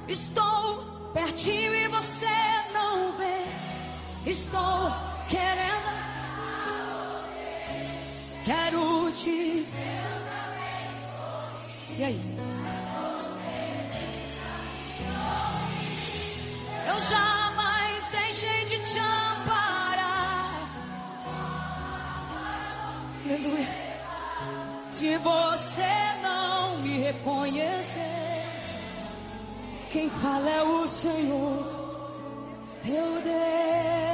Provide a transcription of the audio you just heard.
Estou pertinho e você não vê. Estou querendo, quero te. E aí? Eu jamais deixei de te amparar. Aleluia. Se você não me reconhecer, quem fala é o Senhor, meu Deus.